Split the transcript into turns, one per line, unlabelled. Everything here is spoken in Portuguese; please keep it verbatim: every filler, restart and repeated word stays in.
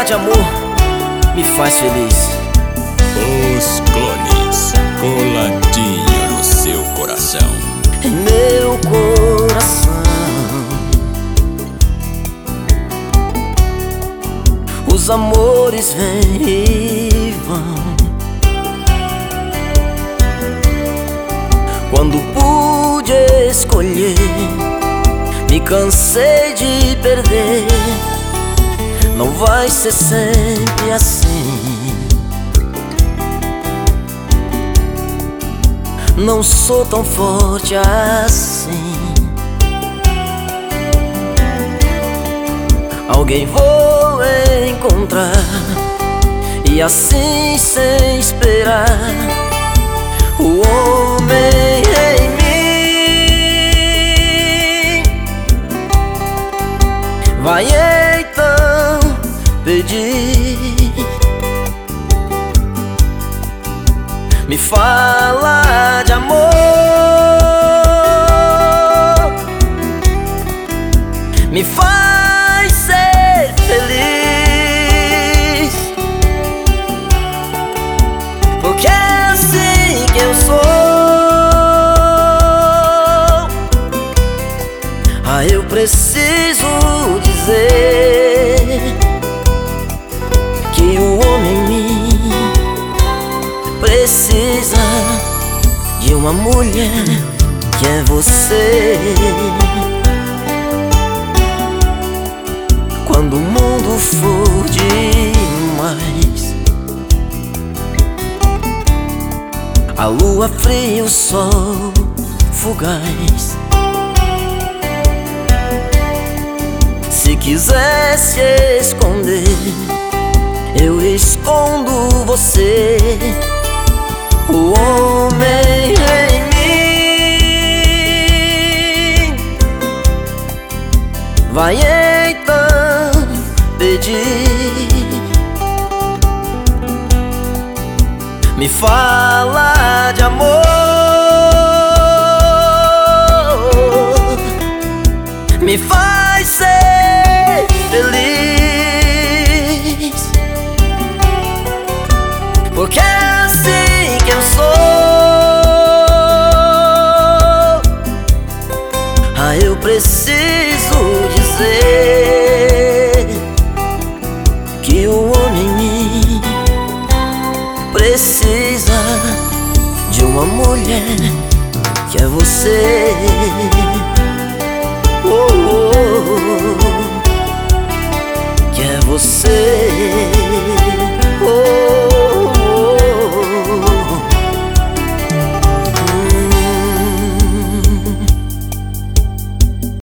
falar de amor me faz feliz.
Os Clones, coladinho no seu coração.
Em meu coração os amores vêm e vão. Quando pude escolher, me cansei de perder. Não vai ser sempre assim. Não sou tão forte assim. Alguém vou encontrar, e assim sem esperar, o homem em mim vai então pedir. Me fala de amor, me faz ser feliz, porque é assim que eu sou. Ah, eu preciso dizer que o homem em mim precisa de uma mulher que é você. Quando o mundo for demais, a lua fria e o sol fugaz, se quiser se esconder, eu escondo você. O homem em mim vai então pedir. Me fala de amor, me faz ser feliz, porque é assim que eu sou. Ah, eu preciso dizer que o homem em mim precisa de uma mulher que é você.